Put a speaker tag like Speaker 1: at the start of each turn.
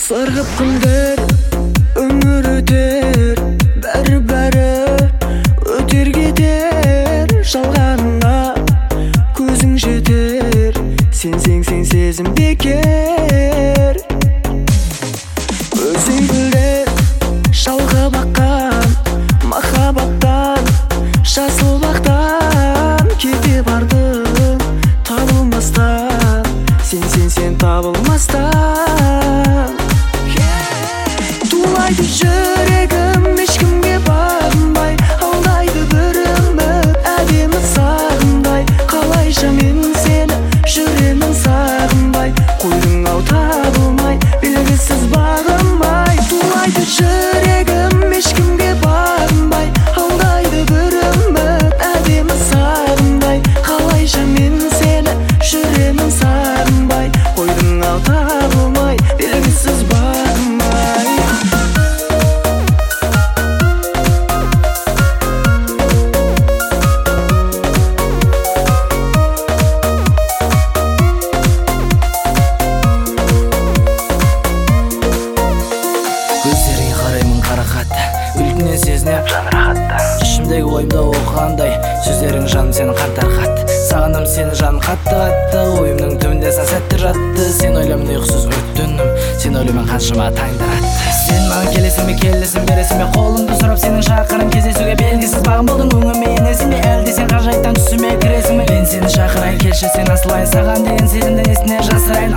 Speaker 1: Сырғып күндер өмір өтер, бәрі өтер кетер. Жалғаныңа көзің жетер, сенсең сезім бекер. Өзің білер жалға баққан махаббаттан, жасыл бақтан кете бардың табылмастан. Сен табылмастан. Тулайды жүрегім ешкімге бағынбай, алдайды бір үміт әдемі сағынбай. Қалайша мен сені жүремін сағынбай, қойдың ау табылмай, белгісіз бағынбай. Тулайды жүрегім ешкімге бағынбай, алдайды бір үміт әдемі сағынбай. Қалайша мен сені жүремін сағынбай, қойдың ау табылмай, белгісіз бағынбай.
Speaker 2: Көздеріңе қараймын қарақат, үлкінен сезінеп жан рахатта. Ішімдегі ойымда оқығандай сөздерің жаным сені қартар қат. Сағындым сені жаным қатты, ойымның түбінде сан сәттер жатты. Сен ойлаймын ұйқысыз өттінім, сен ойлаймын қаншама таңдар атты. Сен маған келесің бе, келесің бересің бе, қолыңды сұрап сенің шақырым кездесуге. Белгісіз бағым болдың өңіме енесің бе, әлде сен ғажайыптан түсіме кіресің бе? Мен сені шақырайын, келші сен асылайын, саған деген сезімді несіне жасырайын.